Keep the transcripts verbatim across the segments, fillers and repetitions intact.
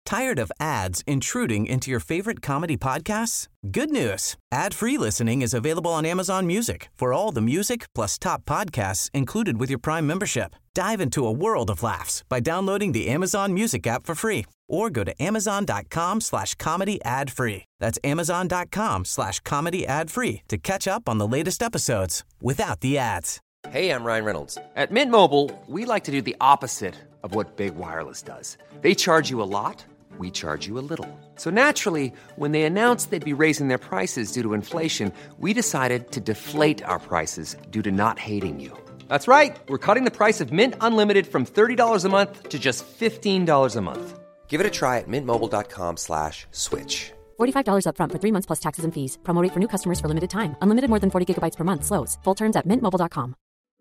Tired of ads intruding into your favorite comedy podcasts? Good news. Ad-free listening is available on Amazon Music for all the music plus top podcasts included with your Prime membership. Dive into a world of laughs by downloading the Amazon Music app for free or go to amazon.com slash comedy ad free. That's amazon.com slash comedy ad free to catch up on the latest episodes without the ads. Hey, I'm Ryan Reynolds. At Mint Mobile, we like to do the opposite of what Big Wireless does. They charge you a lot, we charge you a little. So naturally, when they announced they'd be raising their prices due to inflation, we decided to deflate our prices due to not hating you. That's right. We're cutting the price of Mint Unlimited from thirty dollars a month to just fifteen dollars a month. Give it a try at mintmobile.com slash switch. forty-five dollars up front for three months plus taxes and fees. Promo rate for new customers for limited time. Unlimited more than forty gigabytes per month. Slows full terms at mint mobile dot com.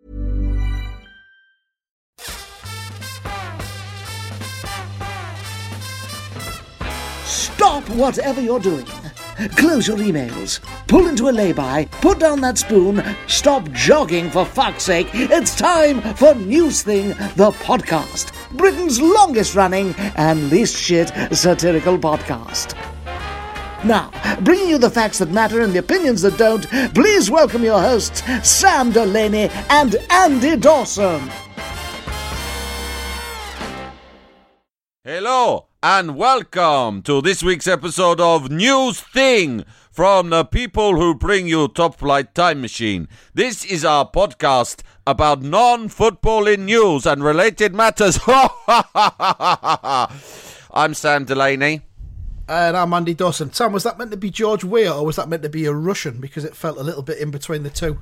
Stop whatever you're doing. Close your emails. Pull into a lay-by. Put down that spoon. Stop jogging, for fuck's sake. It's time for News Thing, the podcast. Britain's longest-running and least shit satirical podcast. Now, bringing you the facts that matter and the opinions that don't, please welcome your hosts, Sam Delaney and Andy Dawson. Hello and welcome to this week's episode of News Thing from the people who bring you Top Flight Time Machine. This is our podcast about non-footballing news and related matters. I'm Sam Delaney. And I'm Andy Dawson. Sam, was that meant to be George Weah or was that meant to be a Russian? Because it felt a little bit in between the two.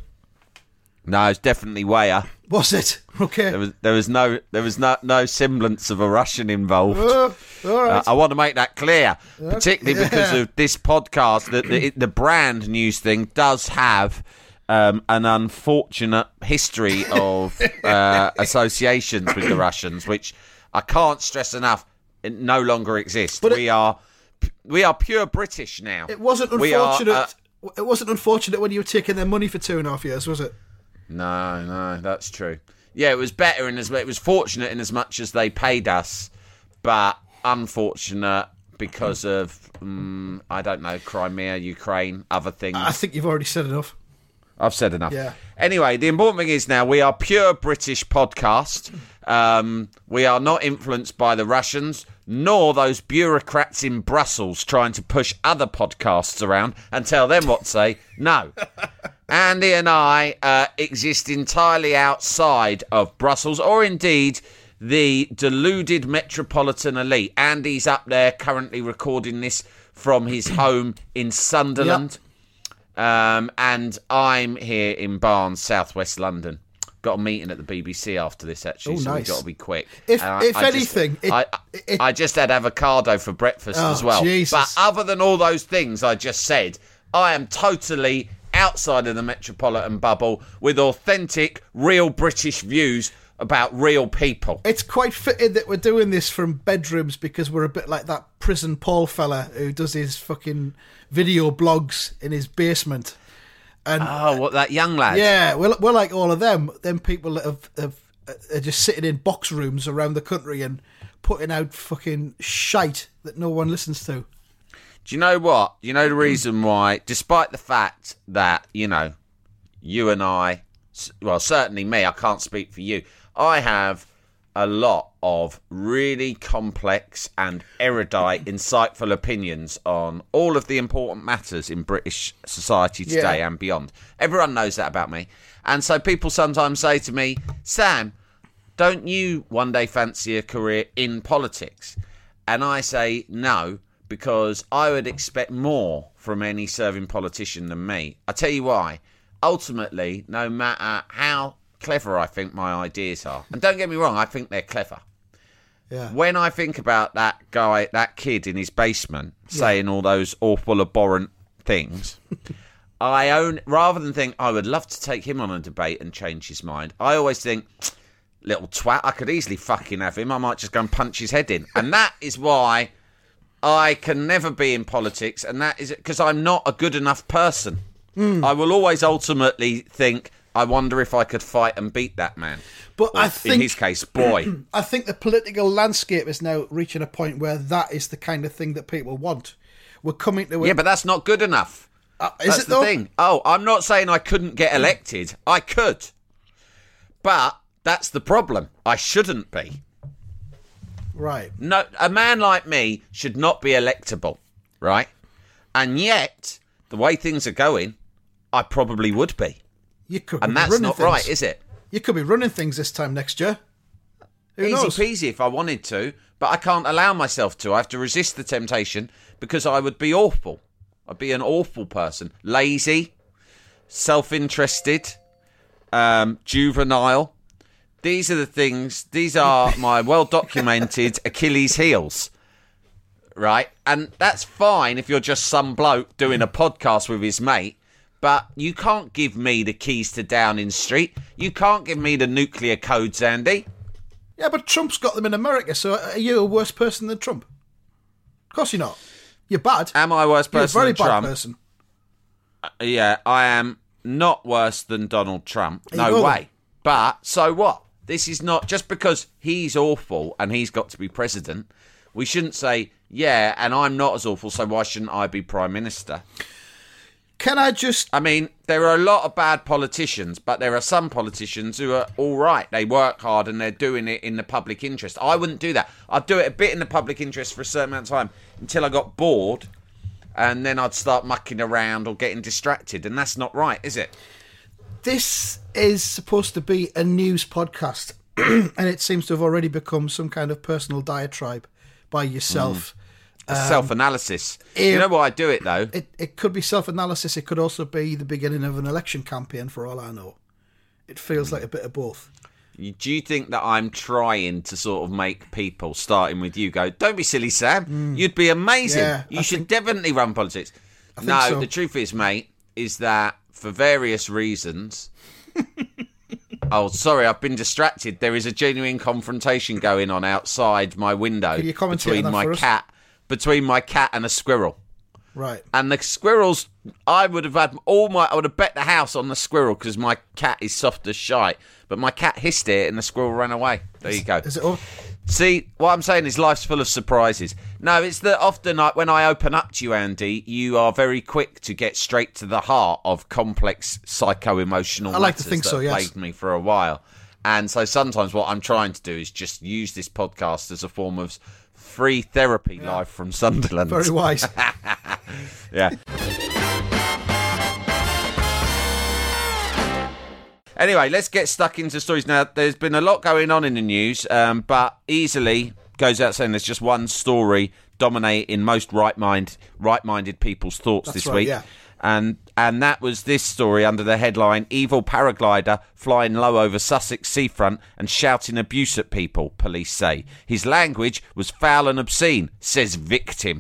No, it's definitely Weah. Was it? Okay. There was there was no there was no, no semblance of a Russian involved. Uh, all right. uh, I want to make that clear, particularly yeah. because of this podcast. That the, the brand News Thing does have um, an unfortunate history of uh, associations with the Russians, which I can't stress enough. It no longer exists. But we it, are we are pure British now. It wasn't We are, unfortunate. uh, it wasn't unfortunate when you were taking their money for two and a half years, was it? No, no, that's true. Yeah, it was better in as it was fortunate in as much as they paid us, but unfortunate because of um, I don't know, Crimea, Ukraine, other things. I think you've already said enough. I've said enough. Yeah. Anyway, the important thing is now we are pure British podcast. Um, we are not influenced by the Russians, nor those bureaucrats in Brussels trying to push other podcasts around and tell them what to say. No. Andy and I uh, exist entirely outside of Brussels, or indeed the deluded metropolitan elite. Andy's up there currently recording this from his home in Sunderland. Yep. Um, and I'm here in Barnes, southwest London. Got a meeting at the B B C after this, actually, oh, so nice. we've got to be quick. If, I, if I anything... Just, it, I, it, I just had avocado for breakfast oh, as well. Jesus. But other than all those things I just said, I am totally outside of the metropolitan bubble with authentic, real British views about real people. It's quite fitting that we're doing this from bedrooms because we're a bit like that prison Paul fella who does his fucking video blogs in his basement. And, oh, what, that young lad? Yeah, we're, we're like all of them. Them people that have, have, are just sitting in box rooms around the country and putting out fucking shite that no one listens to. Do you know what? You know the reason why, despite the fact that, you know, you and I, well, certainly me, I can't speak for you, I have a lot of really complex and erudite, insightful opinions on all of the important matters in British society today yeah. and beyond. Everyone knows that about me. And so people sometimes say to me, Sam, don't you one day fancy a career in politics? And I say no, because I would expect more from any serving politician than me. I tell you why. Ultimately, no matter how clever I think my ideas are, and don't get me wrong, I think they're clever. Yeah. When I think about that guy, that kid in his basement saying yeah. all those awful, abhorrent things, I own rather than think I would love to take him on a debate and change his mind. I always think, little twat, I could easily fucking have him. I might just go and punch his head in, and that is why I can never be in politics, and that is because I'm not a good enough person. Mm. I will always ultimately think I wonder if I could fight and beat that man. But Or, I think, in his case, boy. I think the political landscape is now reaching a point where that is the kind of thing that people want. We're coming to a, Yeah, but that's not good enough. uh, is That's it the though? thing. Oh, I'm not saying I couldn't get elected. I could. But that's the problem. I shouldn't be. Right. No, a man like me should not be electable, right? And yet, the way things are going, I probably would be. You could And be that's running not things. right, is it? You could be running things this time next year. Who Easy knows? peasy if I wanted to, but I can't allow myself to. I have to resist the temptation because I would be awful. I'd be an awful person. Lazy, self-interested, um, juvenile. These are the things, these are my well-documented Achilles heels, right? And that's fine if you're just some bloke doing a podcast with his mate, but you can't give me the keys to Downing Street. You can't give me the nuclear codes, Andy. Yeah, but Trump's got them in America, so are you a worse person than Trump? Of course you're not. You're bad. Am I a worse You're a person very than bad Trump? person. Yeah, I am not worse than Donald Trump. There you No go, way. then. But so what? This is not just because he's awful and he's got to be president. We shouldn't say, yeah, and I'm not as awful, so why shouldn't I be prime minister? Can I just... I mean, there are a lot of bad politicians, but there are some politicians who are all right. They work hard and they're doing it in the public interest. I wouldn't do that. I'd do it a bit in the public interest for a certain amount of time until I got bored, and then I'd start mucking around or getting distracted, and that's not right, is it? This is supposed to be a news podcast, and it seems to have already become some kind of personal diatribe by yourself. Um, self-analysis. it- You know why I do it, though? It it could be self-analysis. It could also be the beginning of an election campaign, for all I know. It feels like a bit of both. Do you think that I'm trying to sort of make people, starting with you, go, don't be silly, Sam. You'd be amazing. Yeah, you I should think- definitely run politics. think No, so. the truth is, mate, is that for various reasons... Oh, sorry, I've been distracted. There is a genuine confrontation going on outside my window Could you commentate on between that my for us? cat, between my cat and a squirrel. Right. And the squirrels, I would have had all my, I would have bet the house on the squirrel because my cat is soft as shite. But my cat hissed it and the squirrel ran away. There you go. Is it over? See, what I'm saying is life's full of surprises. No, it's that often I, when I open up to you, Andy, you are very quick to get straight to the heart of complex psycho-emotional I like to matters think that so, have yes. plagued me for a while. And so sometimes what I'm trying to do is just use this podcast as a form of free therapy live from Sunderland. Very wise. Yeah. Anyway, let's get stuck into stories now. There's been a lot going on in the news, um, but easily goes out saying there's just one story dominating most right mind, right-minded people's thoughts That's this right, week. yeah. And and that was this story under the headline, Evil Paraglider Flying Low Over Sussex Seafront and Shouting Abuse at People, police say. His language was foul and obscene, says victim.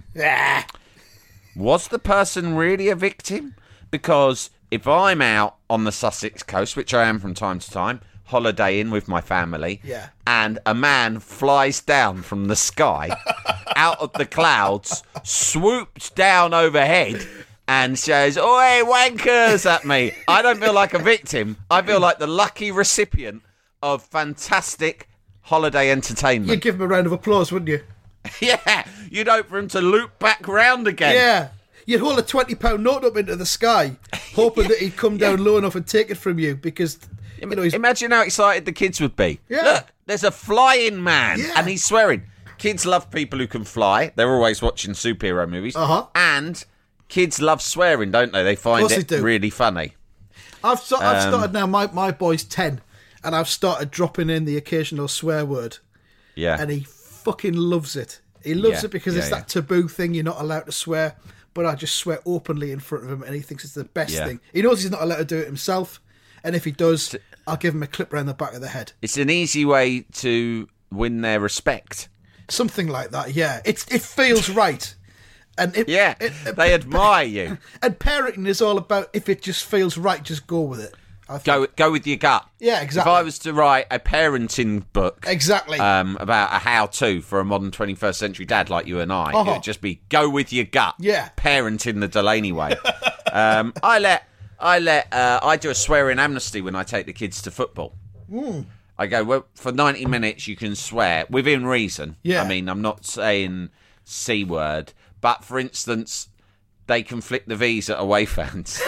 Was the person really a victim? Because if I'm out on the Sussex coast, which I am from time to time, holidaying with my family, Yeah. and a man flies down from the sky, out of the clouds, swoops down overhead, and says, "Oi, wankers!" at me, I don't feel like a victim. I feel like the lucky recipient of fantastic holiday entertainment. You'd give him a round of applause, wouldn't you? Yeah, you'd hope for him to loop back round again. Yeah. You'd hold a twenty pound note up into the sky, hoping that he'd come down low enough and take it from you because, you know, he's... Imagine how excited the kids would be. Yeah. Look, there's a flying man, Yeah. and he's swearing. Kids love people who can fly. They're always watching superhero movies. Uh-huh. And kids love swearing, don't they? They find course it they do. really funny. I've, st- I've Um, started now, my, my boy's ten, and I've started dropping in the occasional swear word, Yeah. and he fucking loves it. He loves Yeah, it because yeah, it's yeah. that taboo thing, you're not allowed to swear, but I just swear openly in front of him, and he thinks it's the best Yeah. thing. He knows he's not allowed to do it himself, and if he does, I'll give him a clip around the back of the head. It's an easy way to win their respect. Something like that, yeah. It's It feels right. And it, Yeah, it- it- they admire you. And parenting is all about, if it just feels right, just go with it. I think. Go go with your gut. Yeah, exactly. If I was to write a parenting book, Exactly. um, about a how-to for a modern twenty-first century dad like you and I, Uh-huh. it would just be go with your gut. Yeah. Parenting the Delaney way. um, I let I let uh, I do a swearing amnesty when I take the kids to football. Mm. I go, well, for ninety minutes you can swear within reason. Yeah. I mean, I'm not saying C word, but for instance, they can flick the V's at away fans.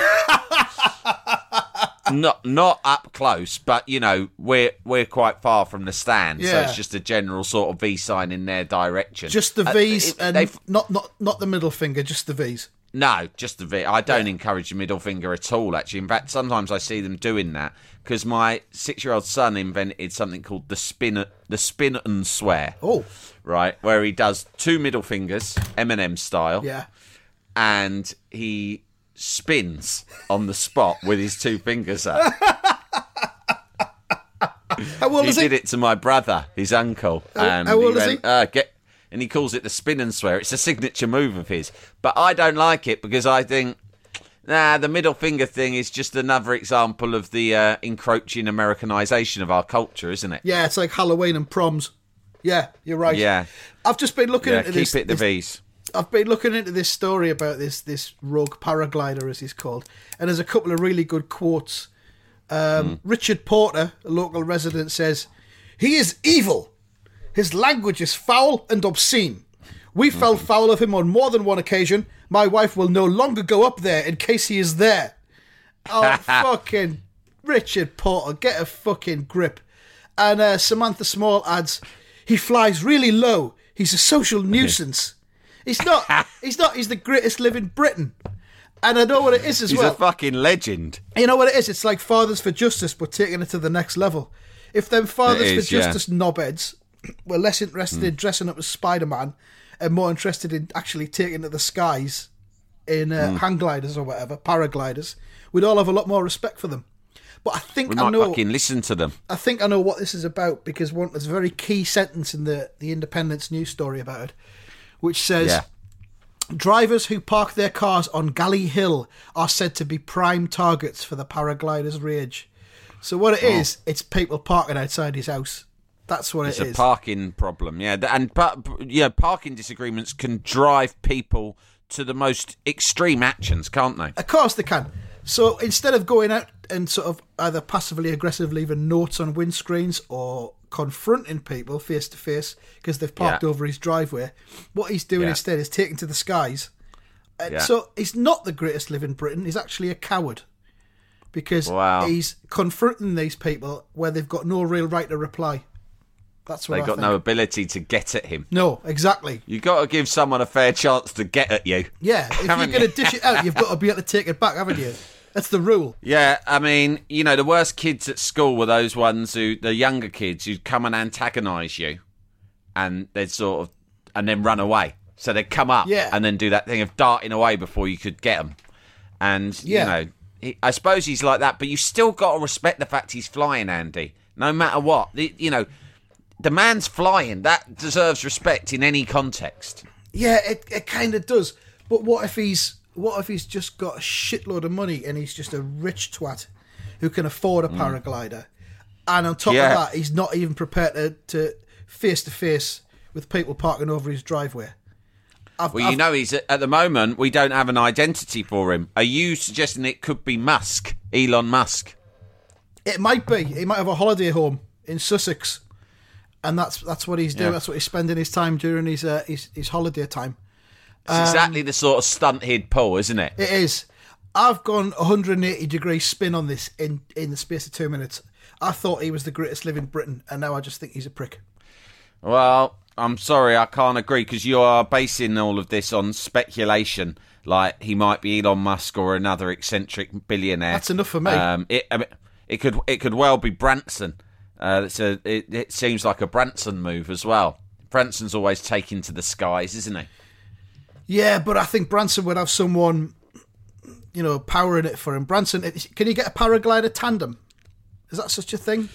Not not up close, but you know we're we're quite far from the stand, so Yeah. it's just a general sort of V sign in their direction. Just the Uh, V's it- and they've- not, not not the middle finger, just the V's. No, just the V. I don't encourage the middle finger at all, actually. In fact, sometimes I see them doing that because my six-year-old son invented something called the spin, the spin and swear. Oh, Right, where he does two middle fingers, Eminem style, yeah. and he spins on the spot with his two fingers up. How old He is did he? it to my brother, his uncle. How- and how old he is went, he? Uh, get, and he calls it the spin and swear. It's a signature move of his. But I don't like it because I think, nah, the middle finger thing is just another example of the uh, encroaching Americanization of our culture, isn't it? Yeah, it's like Halloween and proms. Yeah, you're right. Yeah. I've just been looking Yeah, into keep this. it the this V's. I've been looking into this story about this this rogue paraglider, as he's called, and there's a couple of really good quotes. Um, Mm. Richard Porter, a local resident, says, "He is evil. His language is foul and obscene. We Mm-hmm. fell foul of him on more than one occasion. My wife will no longer go up there in case he is there." Oh, fucking Richard Porter, get a fucking grip. And uh, Samantha Small adds, "He flies really low. He's a social nuisance." He's not. He's not. He's the greatest living Briton. And I know what it is as He's well. a fucking legend. You know what it is? It's like Fathers for Justice, but taking it to the next level. If them Fathers It is, for yeah. Justice knobheads were less interested in dressing up as Spider-Man and more interested in actually taking to the skies in uh, hang gliders or whatever, paragliders, we'd all have a lot more respect for them. But I think We I might know. fucking listen to them. I think I know what this is about because one there's a very key sentence in the the Independence news story about it, which says. Yeah. Drivers who park their cars on Galley Hill are said to be prime targets for the paraglider's rage. So what it is, it's people parking outside his house. That's what It's it a is. parking problem, yeah. And pa- yeah, parking disagreements can drive people to the most extreme actions, can't they? Of course they can. So instead of going out and sort of either passively aggressive leaving notes on windscreens or confronting people face to face because they've parked Yeah. over his driveway, what he's doing Yeah. instead is taking to the skies. And Yeah. so he's not the greatest living Briton. He's actually a coward because Wow. he's confronting these people where they've got no real right to reply. That's what They've I got think. no ability to get at him. No, exactly. You've got to give someone a fair chance to get at you. Yeah, if you're Haven't going to you? dish it out, you've got to be able to take it back, haven't you? That's the rule. Yeah, I mean, you know, the worst kids at school were those ones who, the younger kids who'd come and antagonise you and they'd sort of, and then run away. So they'd come up Yeah. and then do that thing of darting away before you could get them. And, Yeah. you know, he, I suppose he's like that, but you still got to respect the fact he's flying, Andy. No matter what. The, you know, the man's flying. That deserves respect in any context. Yeah, it, it kind of does. But what if he's what if he's just got a shitload of money and he's just a rich twat who can afford a paraglider, and on top Yeah. of that, he's not even prepared to, to face to face with people parking over his driveway. I've, Well, I've- you know, he's at the moment, we don't have an identity for him. Are you suggesting it could be Musk, Elon Musk? it might be. He might have a holiday home in Sussex, and that's that's what he's doing. Yeah. That's what he's spending his time during his uh, his, his holiday time. It's exactly the sort of stunt he'd pull, isn't it? It is. I've gone one hundred eighty degree spin on this in, in the space of two minutes. I thought he was the greatest living Briton, and now I just think he's a prick. Well, I'm sorry, I can't agree, because you are basing all of this on speculation, like he might be Elon Musk or another eccentric billionaire. That's enough for me. Um, it, I mean, it could it could well be Branson. Uh, it's a, it, it seems like a Branson move as well. Branson's always taken to the skies, isn't he? Yeah, but I think Branson would have someone, you know, powering it for him. Branson, can you get a paraglider tandem? Is that such a thing?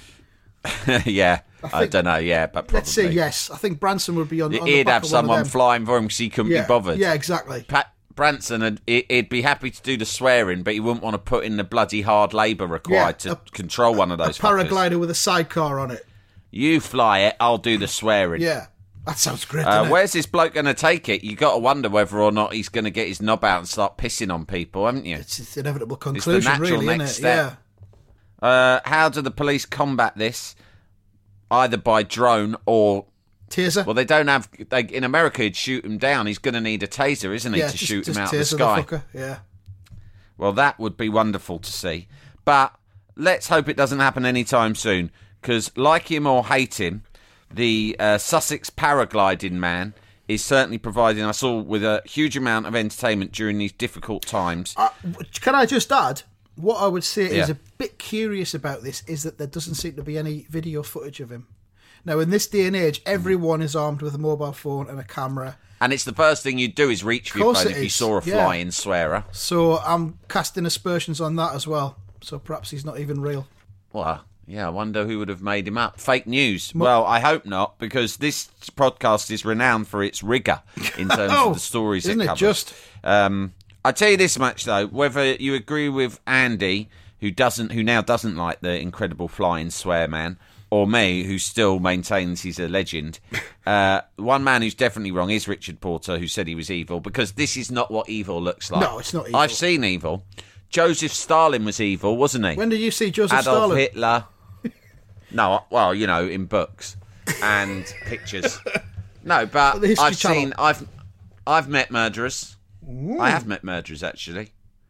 yeah, I, think- don't know. Yeah, but probably. Let's say yes. I think Branson would be on, on the He'd back have of one of someone them. flying for him because he couldn't yeah. be bothered. Yeah, exactly. Pat Branson, would, he- he'd be happy to do the swearing, but he wouldn't want to put in the bloody hard labour required Yeah, to a- control one of A those fuckers. paraglider with a sidecar on it. You fly it, I'll do the swearing. Yeah. That sounds great, Uh, doesn't it? where's this bloke going to take it? You got to wonder whether or not he's going to get his knob out and start pissing on people, haven't you? It's the inevitable conclusion, natural really, next isn't it? step. Uh, how do the police combat this? Either by drone or... Yeah. Taser? Well, they don't have... They, in America, he'd shoot him down. He's going to need a taser, isn't he, yeah, to just, shoot just him out of the taser sky? fucker. Yeah. Well, that would be wonderful to see. But let's hope it doesn't happen anytime soon, because like him or hate him, the uh, Sussex paragliding man is certainly providing us all with a huge amount of entertainment during these difficult times. Uh, can I just add, what I would say Yeah. is a bit curious about this is that there doesn't seem to be any video footage of him. Now, in this day and age, everyone is armed with a mobile phone and a camera. And it's the first thing you'd do is reach for your Course phone it if you is, saw a yeah. flying swearer. So I'm casting aspersions on that as well. So perhaps he's not even real. Well, yeah, I wonder who would have made him up. Fake news. Well, I hope not, because this podcast is renowned for its rigour in terms Oh, of the stories isn't it it covers. just? Um, I tell you this much though: whether you agree with Andy, who doesn't, who now doesn't like the incredible flying swear man, or me, who still maintains he's a legend, uh, one man who's definitely wrong is Richard Porter, who said he was evil, because this is not what evil looks like. No, it's not evil. I've seen evil. Joseph Stalin was evil, wasn't he? When did you see Joseph Adolf Stalin? Hitler. No, well, you know, in books and pictures. No, but The History I've Channel. seen, I've, I've met murderers. I have met murderers actually.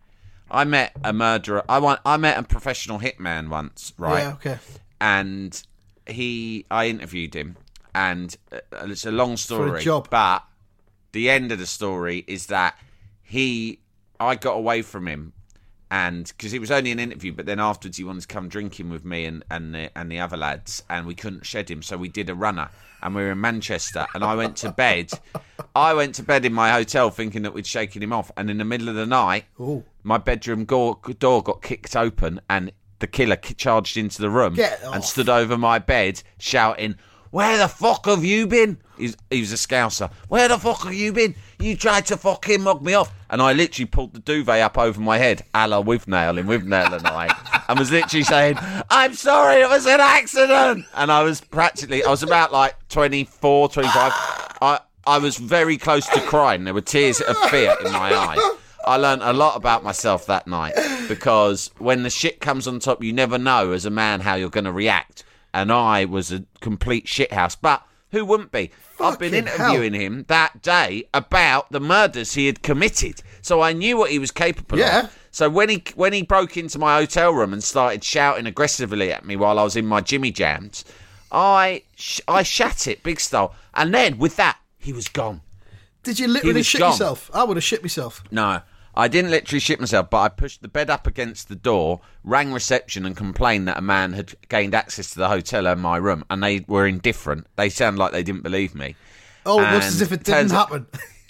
I met a murderer. I want. I met a professional hitman once, right? Yeah, okay. And he, I interviewed him, and uh, it's a long story. For a job. But the end of the story is that he, I got away from him. And because it was only an interview, but then afterwards he wanted to come drinking with me and, and, the, and the other lads, and we couldn't shed him, so we did a runner, and we were in Manchester, and I went to bed. I went to bed in my hotel thinking that we'd shaken him off, and in the middle of the night, Ooh. my bedroom go- door got kicked open, and the killer ki- charged into the room Get and off. stood over my bed shouting, "Where the fuck have you been?" He's, he was a Scouser. "Where the fuck have you been? You tried to fucking mug me off." And I literally pulled the duvet up over my head, a la Withnail in Withnail and I, and was literally saying, "I'm sorry, it was an accident." And I was practically, I was about like twenty-four, twenty-five. I, I was very close to crying. There were tears of fear in my eyes. I learned a lot about myself that night, because when the shit comes on top, you never know as a man how you're going to react. And I was a complete shithouse. But who wouldn't be? I've been Fucking interviewing him that day about the murders he had committed. So I knew what he was capable Yeah. of. So when he when he broke into my hotel room and started shouting aggressively at me while I was in my Jimmy Jams, I, sh- I shat it, big style. And then with that, he was gone. Did you literally was shit gone. yourself? I would have shit myself. No, I didn't literally shit myself, but I pushed the bed up against the door, rang reception and complained that a man had gained access to the hotel and my room, and they were indifferent. They sounded like they didn't believe me. Oh, it looks And as if it turns didn't out- happen.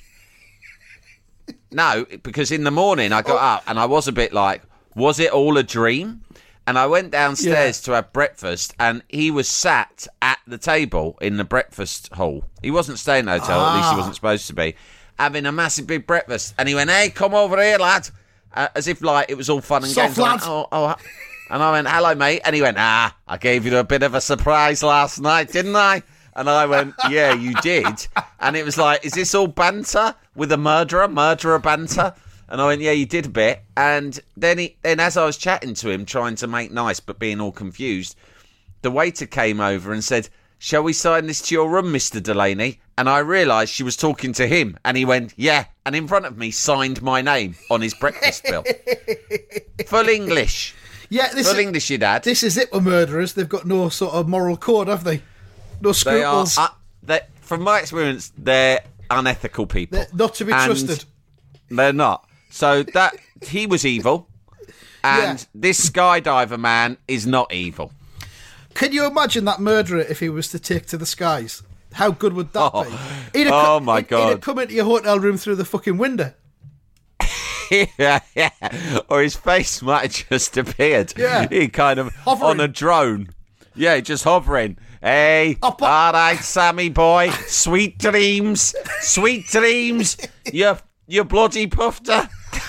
No, because in the morning I got Oh. up and I was a bit like, was it all a dream? And I went downstairs to have breakfast, and he was sat at the table in the breakfast hall. He wasn't staying in the hotel, at least he Ah. wasn't supposed to be, having a massive big breakfast. And he went, "Hey, come over here, lad," uh, as if like it was all fun and Soft games. I went, lad. oh, oh. And I went, "Hello, mate." And he went, "Ah, I gave you a bit of a surprise last night, didn't I?" And I went, "Yeah, you did." And it was like, "Is this all banter with a murderer, murderer banter?" And I went, "Yeah, you did a bit." And then he, then as I was chatting to him, trying to make nice but being all confused, the waiter came over and said, "Shall we sign this to your room, Mister Delaney?" And I realised she was talking to him. And he went, "Yeah." And in front of me, signed my name on his breakfast bill. Full English. Yeah, this Full is, English, your dad. this is it with murderers. They've got no sort of moral code, have they? No They are, scruples. uh, they, from my experience, they're unethical people. They're not to be And trusted. They're not. So that he was evil, and Yeah. this skydiver man is not evil. Can you imagine that murderer if he was to take to the skies? How good would that Oh. be? He'd have Oh, co- my he'd- He'd God. have come into your hotel room through the fucking window. yeah, yeah. Or his face might have just appeared. Yeah. He kind of Hovering. on a drone. Yeah, just hovering. Hey, Up, up. all right, Sammy boy. Sweet dreams. Sweet dreams. You, you bloody pufter.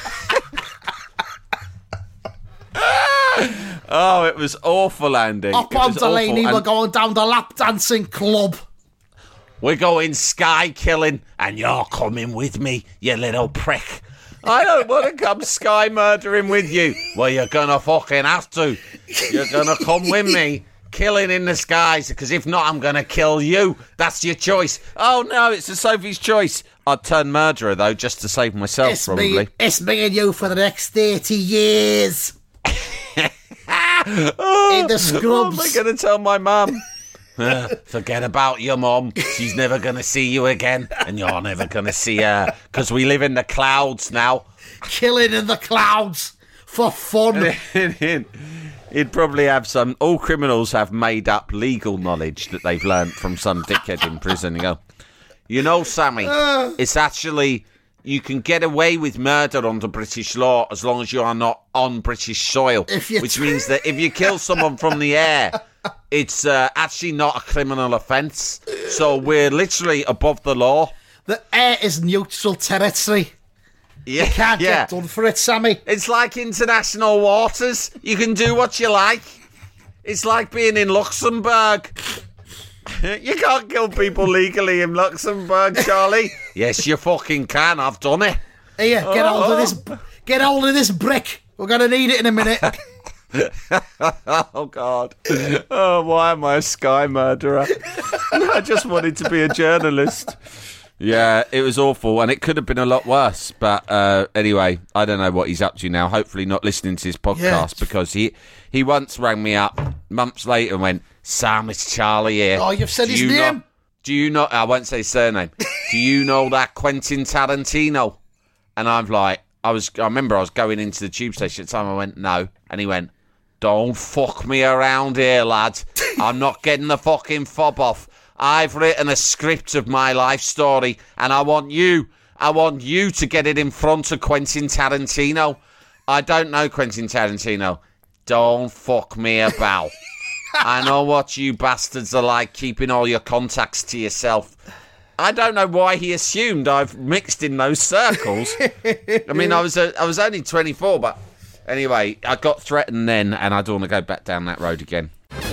Oh, it was awful, Andy. Up It on was awful. Delaney, And- we're going down the lap dancing club. We're going sky killing, and you're coming with me, you little prick. I don't want to come sky murdering with you. Well, you're going to fucking have to. You're going to come with me, killing in the skies, because if not, I'm going to kill you. That's your choice. Oh, no, it's a Sophie's choice. I'd turn murderer, though, just to save myself, it's probably. Me, it's me and you for the next thirty years. oh, in the scrubs. What am I going to tell my mum? Uh, forget about your mum. She's never going to see you again, and you're never going to see her, because we live in the clouds now. Killing in the clouds for fun. He'd probably have some... All criminals have made-up legal knowledge that they've learnt from some dickhead in prison. You go, you know, Sammy, uh, it's actually... You can get away with murder under British law as long as you are not on British soil, which t- means that if you kill someone from the air, it's uh, actually not a criminal offence. So we're literally above the law. The air is neutral territory. Yeah, you can't yeah. get done for it, Sammy. It's like international waters. You can do what you like. It's like being in Luxembourg. You can't kill people legally in Luxembourg, Charlie. Yes, you fucking can. I've done it. Here, get hold of this. Get hold of this brick. We're gonna need it in a minute. Oh God! Oh, why am I a sky murderer? I just wanted to be a journalist. Yeah, it was awful, and it could have been a lot worse. But uh, anyway, I don't know what he's up to now. Hopefully, not listening to his podcast yeah. because he he once rang me up months later and went, "Sam, it's Charlie here. Oh, you've said do his you name. Know, do you know? I won't say his surname. Do you know that Quentin Tarantino?" And I'm like, I was. I remember I was going into the tube station at the time. I went, "No," and he went, "Don't fuck me around here, lad. I'm not getting the fucking fob off. I've written a script of my life story, and I want you, I want you to get it in front of Quentin Tarantino. I don't know Quentin Tarantino. Don't fuck me about. I know what you bastards are like, keeping all your contacts to yourself." I don't know why he assumed I've mixed in those circles. I mean, I was a, I was only twenty-four, but anyway, I got threatened then, and I don't want to go back down that road again.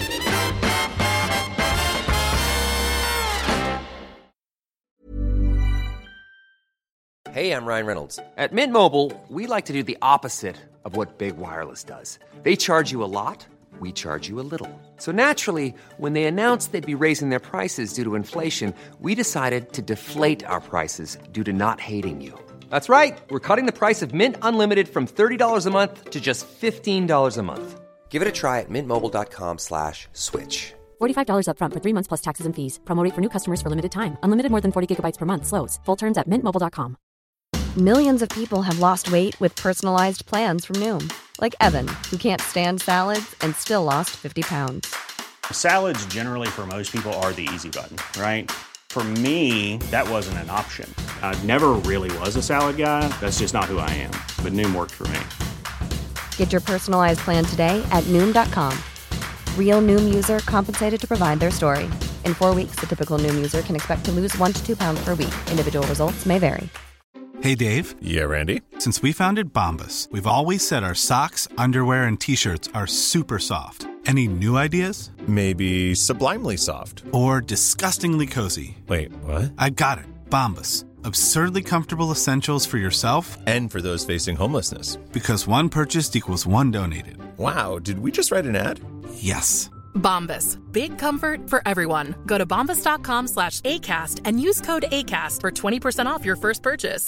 Hey, I'm Ryan Reynolds. At Mint Mobile, we like to do the opposite of what Big Wireless does. They charge you a lot, we charge you a little. So naturally, when they announced they'd be raising their prices due to inflation, we decided to deflate our prices due to not hating you. That's right. We're cutting the price of Mint Unlimited from thirty dollars a month to just fifteen dollars a month. Give it a try at mintmobile.com slash switch. forty-five dollars up front for three months plus taxes and fees. Promo rate for new customers for limited time. Unlimited more than forty gigabytes per month. Slows full terms at mint mobile dot com. Millions of people have lost weight with personalized plans from Noom. Like Evan, who can't stand salads and still lost fifty pounds. Salads generally for most people are the easy button, right? For me, that wasn't an option. I never really was a salad guy. That's just not who I am. But Noom worked for me. Get your personalized plan today at Noom dot com. Real Noom user compensated to provide their story. In four weeks, the typical Noom user can expect to lose one to two pounds per week. Individual results may vary. Hey, Dave. Yeah, Randy. Since we founded Bombas, we've always said our socks, underwear, and T-shirts are super soft. Any new ideas? Maybe sublimely soft. Or disgustingly cozy. Wait, what? I got it. Bombas. Absurdly comfortable essentials for yourself and for those facing homelessness. Because one purchased equals one donated. Wow, did we just write an ad? Yes. Bombas. Big comfort for everyone. Go to bombas.com slash ACAST and use code ACAST for twenty percent off your first purchase.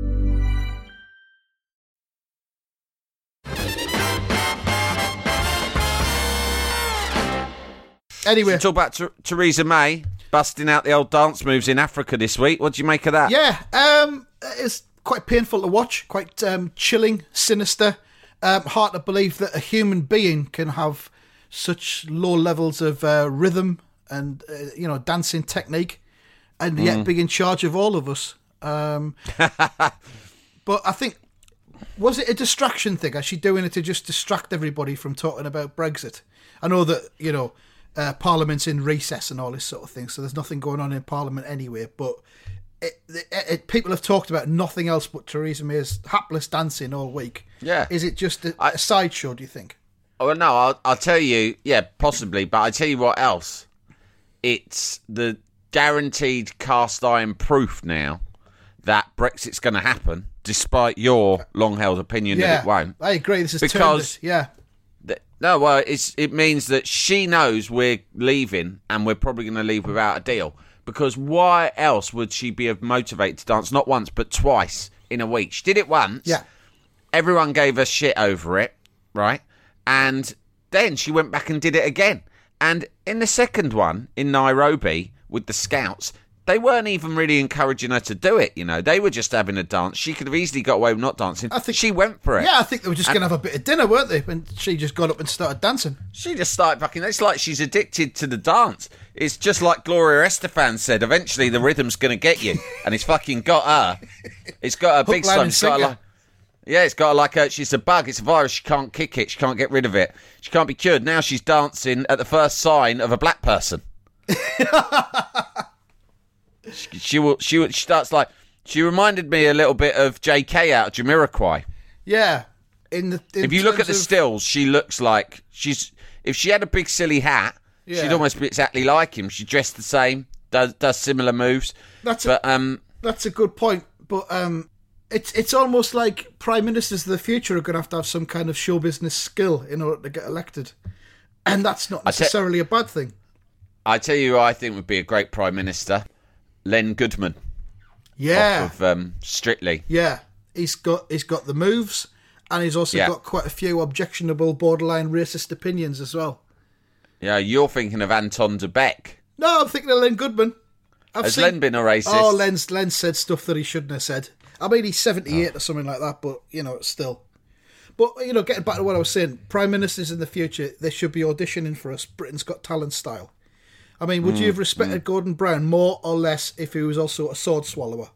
Anyway, so talk about Th- Theresa May busting out the old dance moves in Africa this week. What do you make of that? Yeah, um, it's quite painful to watch, quite um, chilling, sinister. Um, hard to believe that a human being can have such low levels of uh, rhythm and uh, you know dancing technique, and yet mm. be in charge of all of us. Um, but I think, was it a distraction thing? Is she doing it to just distract everybody from talking about Brexit? I know that you know. Uh, Parliament's in recess and all this sort of thing, so there's nothing going on in Parliament anyway. But it, it, it, people have talked about nothing else but Theresa May's hapless dancing all week. Yeah, is it just a, I, a sideshow? Do you think? Oh no, I'll, I'll tell you. Yeah, possibly, but I tell you what else. It's the guaranteed cast iron proof now that Brexit's going to happen, despite your long-held opinion yeah, that it won't. I agree. This is because turned, yeah. th- no, well, it's, it means that she knows we're leaving, and we're probably going to leave without a deal. Because why else would she be motivated to dance not once but twice in a week? She did it once. Yeah. Everyone gave her shit over it, right? And then she went back and did it again. And in the second one, in Nairobi, with the scouts, they weren't even really encouraging her to do it, you know. They were just having a dance. She could have easily got away with not dancing. I think she went for it. Yeah, I think they were just going to have a bit of dinner, weren't they? And she just got up and started dancing. She just started fucking... It's like she's addicted to the dance. It's just like Gloria Estefan said, eventually the rhythm's going to get you. And it's fucking got her. It's got her big Hook, line son. and It's got her sinker. like... Yeah, it's got her like a... She's a bug. It's a virus. She can't kick it. She can't get rid of it. She can't be cured. Now she's dancing at the first sign of a black person. she, she will... She, will- she starts like... She reminded me a little bit of J K out of Jamiroquai. Yeah. In the in If you look at terms the of- stills, she looks like she's. If she had a big silly hat, Yeah. she'd almost be exactly like him. She dressed the same, does does similar moves. That's but a, um, that's a good point. But um, it's it's almost like prime ministers of the future are going to have to have some kind of show business skill in order to get elected, and that's not I te- necessarily a bad thing. I tell you, who I think would be a great prime minister, Len Goodman. Yeah, Off of um, Strictly. yeah. He's got he's got the moves, and he's also Yeah. got quite a few objectionable, borderline racist opinions as well. Yeah, you're thinking of Anton de Beck. No, I'm thinking of Len Goodman. I've Has seen- Len been a racist? Oh, Len's Len said stuff that he shouldn't have said. I mean, he's seventy-eight or something like that, but you know, it's still. But you know, getting back to what I was saying, prime ministers in the future, they should be auditioning for us, Britain's Got Talent style. I mean, would you have respected Gordon Brown more or less if he was also a sword swallower?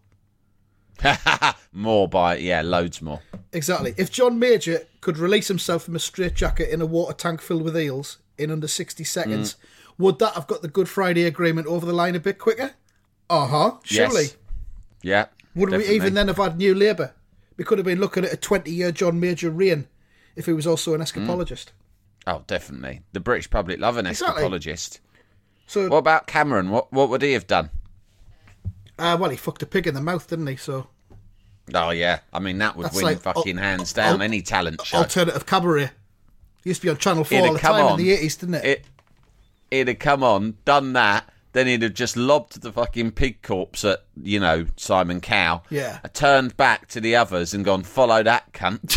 More by yeah, loads more. Exactly. If John Major could release himself from a straitjacket in a water tank filled with eels in under sixty seconds, would that have got the Good Friday Agreement over the line a bit quicker? Uh huh. Surely. Yes. Yeah. Would we definitely. even then have had New Labour? We could have been looking at a twenty-year John Major reign if he was also an escapologist. Oh, definitely. The British public love an Exactly. escapologist. So, What about Cameron? What what would he have done? uh, well, he fucked a pig in the mouth, didn't he? So, Oh yeah, I mean that would That's win like fucking al- hands down al- any talent show. alternative cabaret. Used to be on Channel four It'd all the have come time on. in the eighties, didn't it? It it'd have come on, done that, then he'd have just lobbed the fucking pig corpse at, you know, Simon Cowell. Yeah. Turned back to the others and gone, follow that cunt.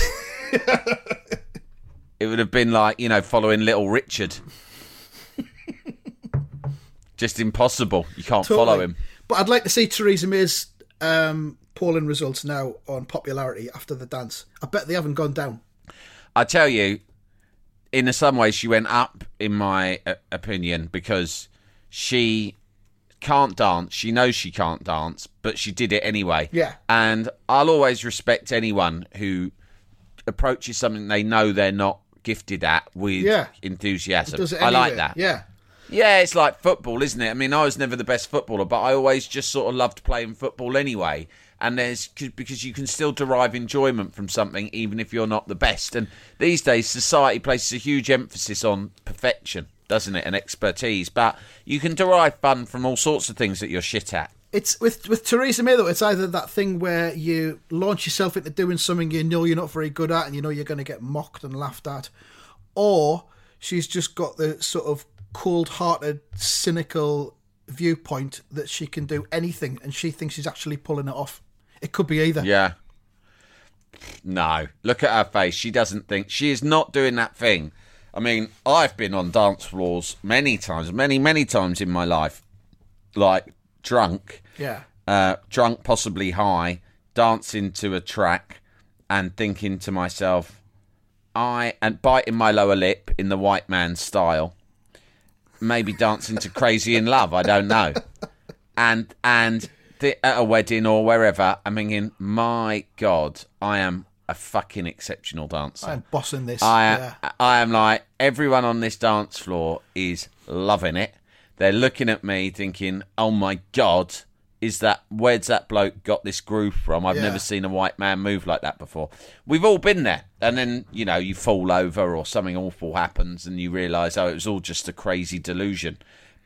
It would have been like, you know, following Little Richard. Just impossible. You can't Totally. follow him. But I'd like to see Theresa May's um, polling results now on popularity after the dance. I bet they haven't gone down. I tell you, in some ways, she went up, in my uh, opinion, because she can't dance. She knows she can't dance, but she did it anyway. Yeah. And I'll always respect anyone who approaches something they know they're not gifted at with Yeah. enthusiasm. Does it I like anyway. that. Yeah. Yeah, it's like football, isn't it? I mean, I was never the best footballer, but I always just sort of loved playing football anyway. And there's because you can still derive enjoyment from something, even if you're not the best. And these days, society places a huge emphasis on perfection, doesn't it, and expertise. But you can derive fun from all sorts of things that you're shit at. It's with with Theresa May though. It's either that thing where you launch yourself into doing something you know you're not very good at, and you know you're going to get mocked and laughed at, or she's just got the sort of cold-hearted, cynical viewpoint that she can do anything, and she thinks she's actually pulling it off. It could be either. Yeah. No. Look at her face. She doesn't think... She is not doing that thing. I mean, I've been on dance floors many times, many, many times in my life. Like, drunk. Yeah. Uh, drunk, possibly high, dancing to a track and thinking to myself, I... And biting my lower lip in the white man style. Maybe dancing to Crazy in Love, I don't know. And... and at a wedding or wherever, I'm thinking, my God, I am a fucking exceptional dancer. I'm bossing this. I am, yeah. I am like, everyone on this dance floor is loving it. They're looking at me thinking, oh my God, is that, where's that bloke got this groove from? I've Yeah. never seen a white man move like that before. We've all been there. And then, you know, you fall over or something awful happens and you realise, oh, it was all just a crazy delusion. But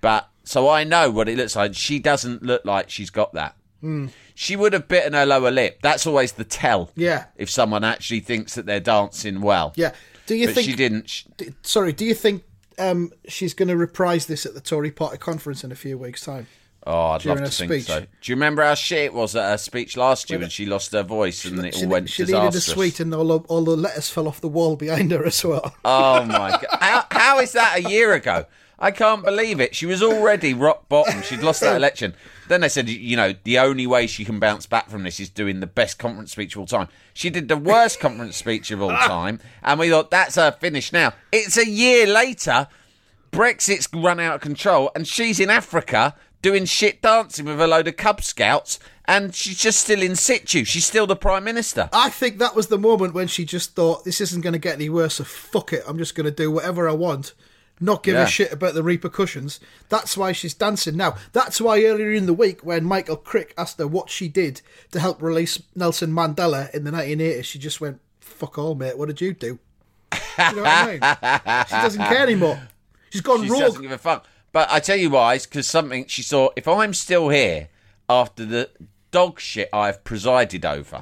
So I know what it looks like. She doesn't look like she's got that. Mm. She would have bitten her lower lip. That's always the tell. Yeah. If someone actually thinks that they're dancing well. Yeah. Do you but think she didn't? She, d- sorry. Do you think um, she's going to reprise this at the Tory Party conference in a few weeks' time? Oh, I'd During love to her think speech? so. Do you remember how shit it was at her speech last year Well, when she lost her voice and it she, all went she disastrous? needed a suite and all the, all the letters fell off the wall behind her as well. Oh my god! How, how is that a year ago? I can't believe it. She was already rock bottom. She'd lost that election. Then they said, you know, the only way she can bounce back from this is doing the best conference speech of all time. She did the worst conference speech of all time, and we thought, that's her finish now. It's a year later, Brexit's run out of control, and she's in Africa doing shit dancing with a load of Cub Scouts, and she's just still in situ. She's still the Prime Minister. I think that was the moment when she just thought, this isn't going to get any worse, so fuck it. I'm just going to do whatever I want. Not give Yeah. a shit about the repercussions. That's why she's dancing now. That's why earlier in the week, when Michael Crick asked her what she did to help release Nelson Mandela in the nineteen eighties, she just went, fuck all, mate. What did you do? You know what I mean? She doesn't care anymore. She's gone She rogue. doesn't give a fuck. But I tell you why, it's because something she saw, if I'm still here after the dog shit I've presided over,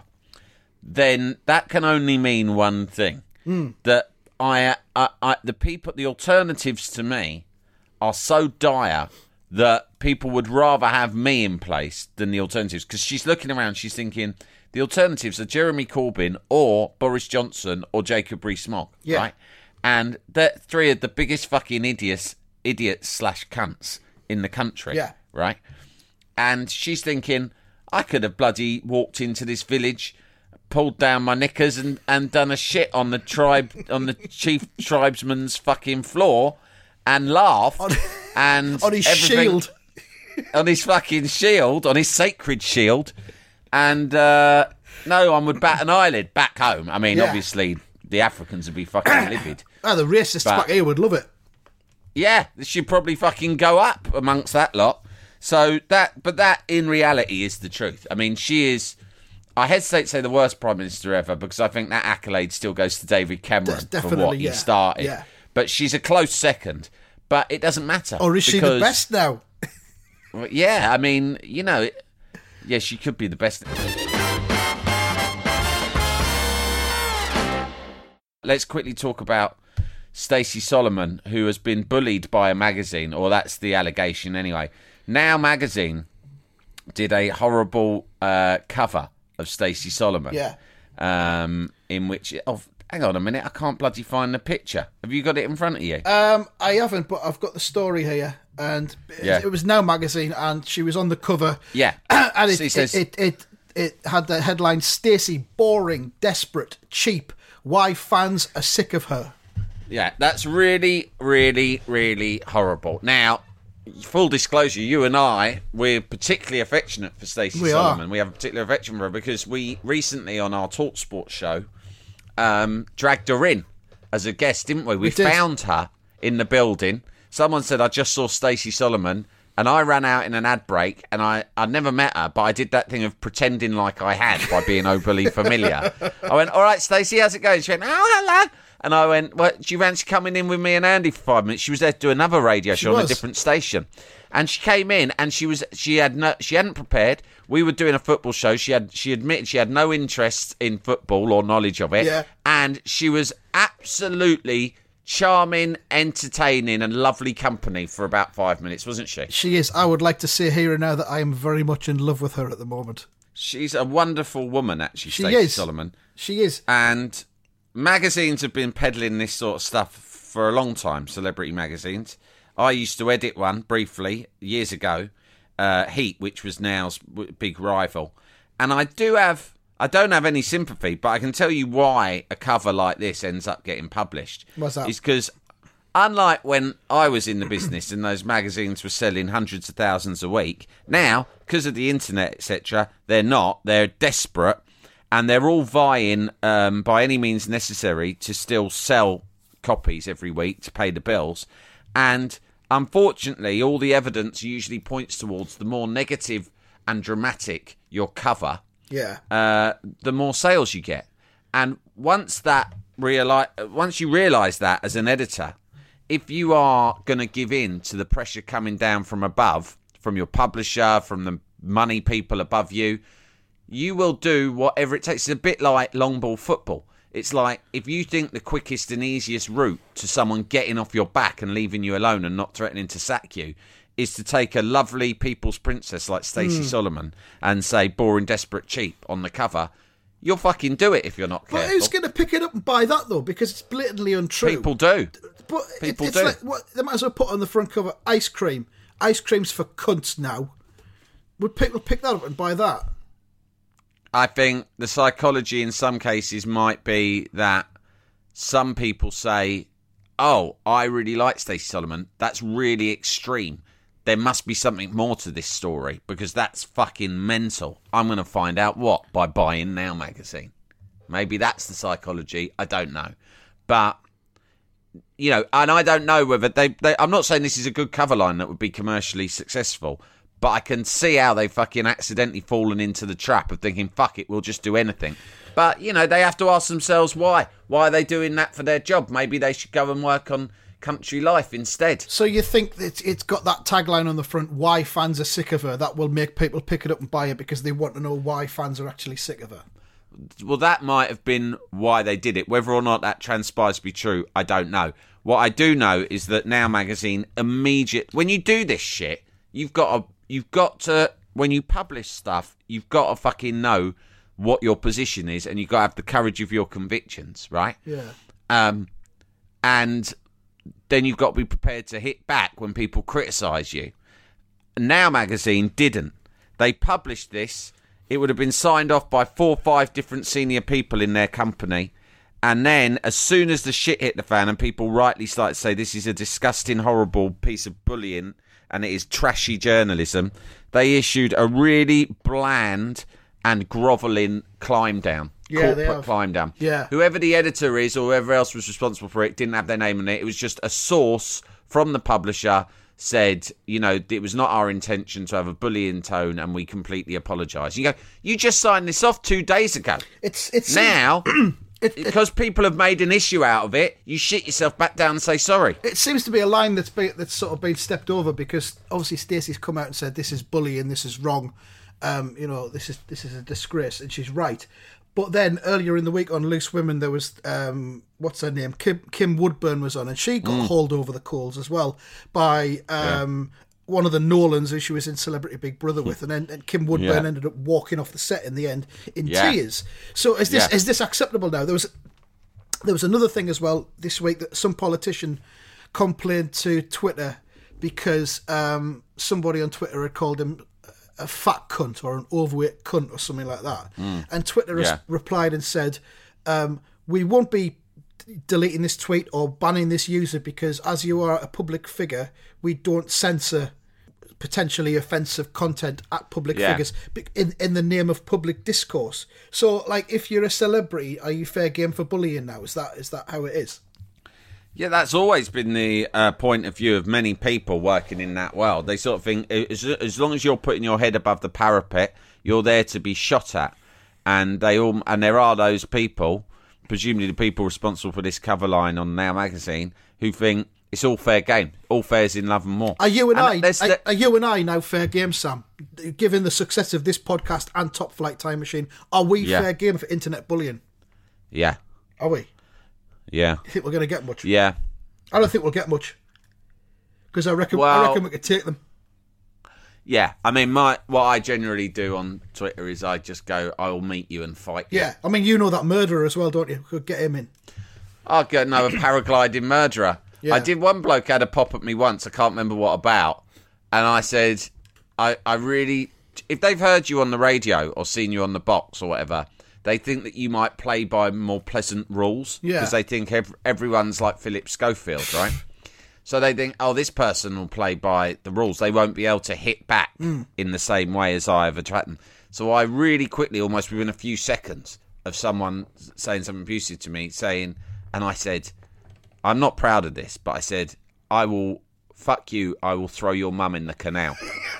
then that can only mean one thing. Mm. That I, I, I, the people, the alternatives to me are so dire that people would rather have me in place than the alternatives. Because she's looking around, she's thinking, the alternatives are Jeremy Corbyn or Boris Johnson or Jacob Rees-Mogg, Yeah. right? And they're three of the biggest fucking idiots, idiots slash cunts in the country, Yeah. right? And she's thinking, I could have bloody walked into this village, pulled down my knickers and, and done a shit on the tribe, on the chief tribesman's fucking floor and laughed. On, and on his everything- shield. On his fucking shield, on his sacred shield. And uh, no one would bat an eyelid back home. I mean, Yeah. obviously, the Africans would be fucking livid. Oh, the racists But- back here would love it. Yeah, she'd probably fucking go up amongst that lot. So that, but that in reality is the truth. I mean, she is, I hesitate to say the worst Prime Minister ever because I think that accolade still goes to David Cameron Des- for what definitely, he yeah. started. Yeah. But she's a close second. But it doesn't matter. Or is she the because- best now? Well, yeah, I mean, you know, it, yeah, she could be the best. Let's quickly talk about Stacey Solomon, who has been bullied by a magazine, or that's the allegation anyway. Now Magazine did a horrible uh, cover of Stacey Solomon. Yeah. Um, in which, oh, hang on a minute, I can't bloody find the picture. Have you got it in front of you? Um, I haven't, but I've got the story here, and it, Yeah. it was Now Magazine, and she was on the cover. Yeah. and it So he says- it, it it it had the headline: "Stacey, boring, desperate, cheap. Why fans are sick of her." Yeah, that's really, really, really horrible. Now, full disclosure, you and I, we're particularly affectionate for Stacey We are. Solomon. We have a particular affection for her because we recently, on our Talk Sports show, um, dragged her in as a guest, didn't we? We, We did. found her in the building. Someone said, I just saw Stacey Solomon, and I ran out in an ad break, and I, I never met her, but I did that thing of pretending like I had by being overly familiar. I went, all right, Stacey, how's it going? She went, oh, hello. And I went, well, do you fancy coming in with me and Andy for five minutes? She was there to do another radio She show on a was. different station. And she came in and she was she had no she hadn't prepared. We were doing a football show. She had she admitted she had no interest in football or knowledge of it. Yeah. And she was absolutely charming, entertaining, and lovely company for about five minutes, wasn't she? She is. I would like to say here and now that I am very much in love with her at the moment. She's a wonderful woman, actually, She Stacey is. Solomon. She is. And magazines have been peddling this sort of stuff for a long time, celebrity magazines. I used to edit one briefly years ago, uh, Heat, which was Now's w- big rival. And I do have, I don't have any sympathy, but I can tell you why a cover like this ends up getting published. What's that? It's because, unlike when I was in the business and those magazines were selling hundreds of thousands a week, now, because of the internet, et cetera, they're not. They're desperate. And they're all vying um, by any means necessary to still sell copies every week to pay the bills. And unfortunately, all the evidence usually points towards the more negative and dramatic your cover, Yeah. uh, the more sales you get. And once that reali- once you realise that as an editor, if you are going to give in to the pressure coming down from above, from your publisher, from the money people above you, you will do whatever it takes. It's a bit like long ball football. It's like if you think the quickest and easiest route to someone getting off your back and leaving you alone and not threatening to sack you is to take a lovely people's princess like Stacey mm. Solomon and say boring, desperate, cheap on the cover, you'll fucking do it if you're not careful. But who's going to pick it up and buy that, though? Because it's blatantly untrue. People do. But People it, it's do. like, what, they might as well put on the front cover, ice cream. Ice cream's for cunts now. Would people pick that up and buy that? I think the psychology in some cases might be that some people say, oh, I really like Stacey Solomon. That's really extreme. There must be something more to this story because that's fucking mental. I'm going to find out what by buying Now magazine. Maybe that's the psychology. I don't know. But, you know, and I don't know whether they, they... I'm not saying this is a good cover line that would be commercially successful, but I can see how they fucking accidentally fallen into the trap of thinking, fuck it, we'll just do anything. But, you know, they have to ask themselves why. Why are they doing that for their job? Maybe they should go and work on Country Life instead. So you think that it's got that tagline on the front, why fans are sick of her, that will make people pick it up and buy it because they want to know why fans are actually sick of her? Well, that might have been why they did it. Whether or not that transpires to be true, I don't know. What I do know is that Now magazine immediate when you do this shit, you've got to you've got to when you publish stuff, you've got to fucking know what your position is, and you've got to have the courage of your convictions, right? Yeah. Um, and then you've got to be prepared to hit back when people criticise you. Now magazine didn't. They published this. It would have been signed off by four or five different senior people in their company. And then as soon as the shit hit the fan and people rightly started to say this is a disgusting, horrible piece of bullying and it is trashy journalism, they issued a really bland and grovelling climb down. Yeah, corporate climb down. Yeah. Whoever the editor is or whoever else was responsible for it didn't have their name on it. It was just a source from the publisher said, you know, it was not our intention to have a bullying tone and we completely apologise. You go, you just signed this off two days ago. It's it's now, it, because people have made an issue out of it, you shit yourself back down and say sorry. It seems to be a line that's been, that's sort of been stepped over because obviously Stacey's come out and said this is bullying, this is wrong, um, you know, this is this is a disgrace, and she's right. But then earlier in the week on Loose Women, there was, um, what's her name? Kim, Kim Woodburn was on, and she got Mm. hauled over the coals as well by um, yeah. one of the Nolans who she was in Celebrity Big Brother with. And then and Kim Woodburn Yeah. ended up walking off the set in the end in Yeah. tears. So is this Yeah. is this acceptable now? There was there was another thing as well this week that some politician complained to Twitter because um, somebody on Twitter had called him a fat cunt or an overweight cunt or something like that. Mm. And Twitter Yeah. has replied and said, um, we won't be deleting this tweet or banning this user because as you are a public figure, we don't censor potentially offensive content at public Yeah. figures in, in the name of public discourse. So, like, if you're a celebrity, are you fair game for bullying now? Is that is that how it is? Yeah, that's always been the uh, point of view of many people working in that world. They sort of think, as, as long as you're putting your head above the parapet, you're there to be shot at. And they all, and there are those people, presumably the people responsible for this cover line on Now magazine, who think it's all fair game. All fair's in love and more. Are you and, and I? are, Are, are you and I now fair game, Sam? Given the success of this podcast and Top Flight Time Machine, are we Yeah. fair game for internet bullying? Yeah. Are we? Yeah. You think we're going to get much? Yeah. I don't think we'll get much because I reckon Well, I reckon we could take them. Yeah, I mean, my what I generally do on Twitter is I just go, I will meet you and fight you. Yeah, I mean, you know that murderer as well, don't you? Could get him in. I'll go know a paragliding murderer. Yeah. I did one bloke had a pop at me once. I can't remember what about, and I said, I I really, if they've heard you on the radio or seen you on the box or whatever, they think that you might play by more pleasant rules. Yeah. Because they think ev- everyone's like Philip Schofield, right? So they think, oh, this person will play by the rules. They won't be able to hit back Mm. in the same way as I have attracted them. So I really quickly, almost within a few seconds of someone saying something abusive to me, saying, and I said, I'm not proud of this, but I said, I will, fuck you, I will throw your mum in the canal.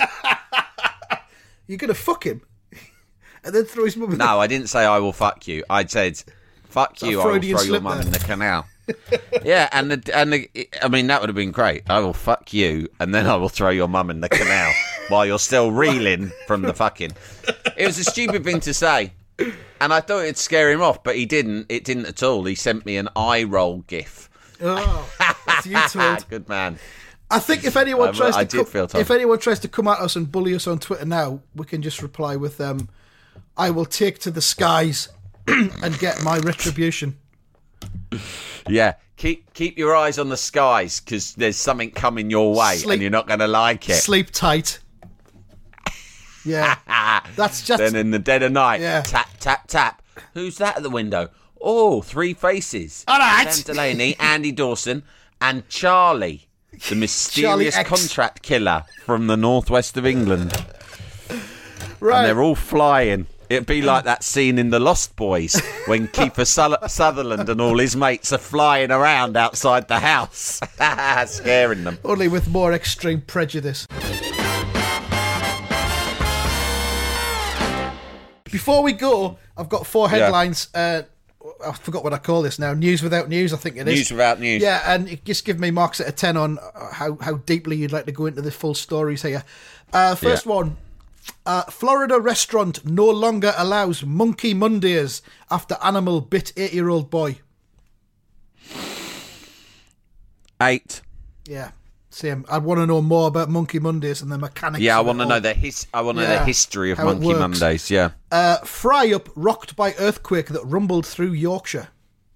You're going to fuck him? And then throw his mum in No, I didn't say I will fuck you. I said, fuck That you, I will Freudian throw your slip mum there. in the canal. Yeah, and the, and the, I mean that would have been great. I will fuck you, and then I will throw your mum in the canal while you're still reeling from the fucking. It was a stupid thing to say, and I thought it'd scare him off, but he didn't. It didn't at all. He sent me an eye roll gif. Oh, that's you told. Good man. I think if anyone I, tries I to did co- feel told. if anyone tries to come at us and bully us on Twitter now, we can just reply with um, "I will take to the skies and get my retribution." Yeah, keep keep your eyes on the skies because there's something coming your way Sleep- and you're not going to like it. Sleep tight. Yeah, that's just. Then in the dead of night, Yeah. tap tap tap. Who's that at the window? Oh, three faces. All right. Sam Delaney, Andy Dawson, and Charlie, the mysterious Charlie X. contract killer from the northwest of England. Right. And they're all flying. It'd be like that scene in The Lost Boys when Kiefer Su- Sutherland and all his mates are flying around outside the house, scaring them. Only with more extreme prejudice. Before we go, I've got four headlines. Uh, I forgot what I call this now. News without news, I think it is. News without news. Yeah, and it just give me marks out of ten on how, how deeply you'd like to go into the full stories here. Uh, first Yeah. one. Uh, Florida restaurant no longer allows Monkey Mondays after animal bit eight-year-old boy. Eight. Yeah, same. I want to know more about Monkey Mondays and the mechanics. Yeah, I of it want to all. know the his. I want to know Yeah, the history of how it Monkey works. Mondays. Yeah. Uh, fry up rocked by earthquake that rumbled through Yorkshire.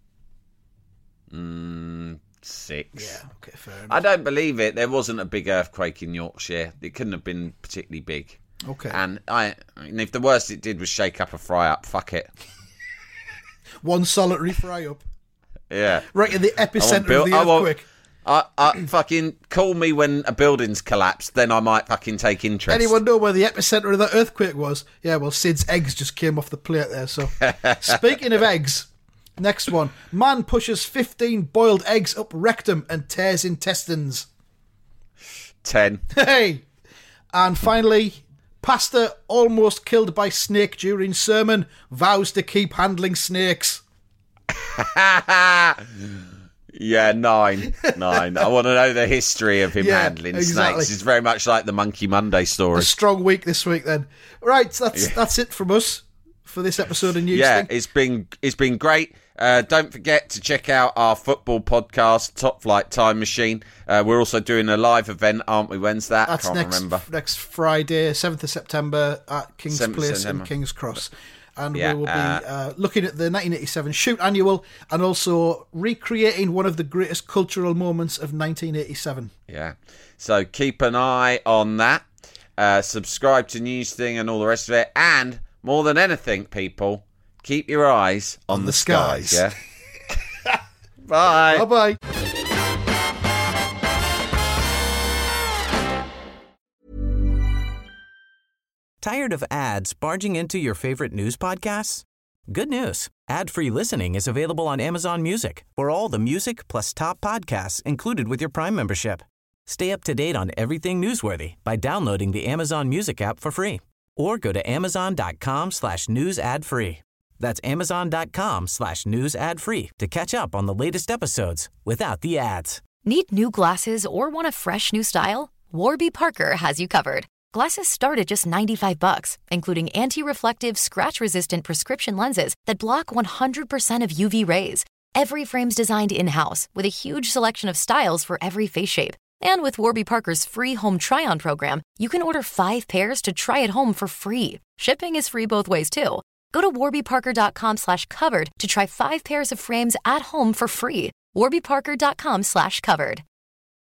Mm, six. Yeah, okay, fair enough. I don't believe it. There wasn't a big earthquake in Yorkshire. It couldn't have been particularly big. Okay. And I, I mean, if the worst it did was shake up a fry up, fuck it. One solitary fry up. Yeah. Right in the I want epicentre build- of the I want- earthquake. I, I fucking call me when a building's collapsed, then I might fucking take interest. Anyone know where the epicentre of the earthquake was? Yeah, well, Sid's eggs just came off the plate there. So, speaking of eggs, next one. Man pushes fifteen boiled eggs up rectum and tears intestines. Ten. Hey! And finally, pastor almost killed by snake during sermon vows to keep handling snakes. Yeah, nine. Nine. I want to know the history of him Yeah, handling exactly. snakes. It's very much like the Monkey Monday story. A strong week this week then. Right, that's Yeah. that's it from us for this episode of News Yeah, Thing. it's been it's been great. Uh, don't forget to check out our football podcast, Top Flight Time Machine. Uh, we're also doing a live event, aren't we? When's that? That's Can't next remember. next Friday, seventh of September at King's seventh of Place September. in King's Cross. And Yeah, we will be uh, uh, looking at the nineteen eighty-seven Shoot Annual and also recreating one of the greatest cultural moments of nineteen eighty-seven. Yeah. So keep an eye on that. Uh, subscribe to News Thing and all the rest of it. And more than anything, people, keep your eyes on, On the, the skies. skies. Yeah. Bye. Bye-bye. Tired of ads barging into your favorite news podcasts? Good news. Ad-free listening is available on Amazon Music for all the music plus top podcasts included with your Prime membership. Stay up to date on everything newsworthy by downloading the Amazon Music app for free or go to amazon.com slash news ad free. That's amazon.com slash news ad free to catch up on the latest episodes without the ads. Need new glasses or want a fresh new style? Warby Parker has you covered. Glasses start at just ninety-five bucks, including anti-reflective, scratch-resistant prescription lenses that block one hundred percent of U V rays. Every frame's designed in-house with a huge selection of styles for every face shape. And with Warby Parker's free home try-on program, you can order five pairs to try at home for free. Shipping is free both ways, too. Go to warbyparker.com slash covered to try five pairs of frames at home for free. warbyparker.com slash covered.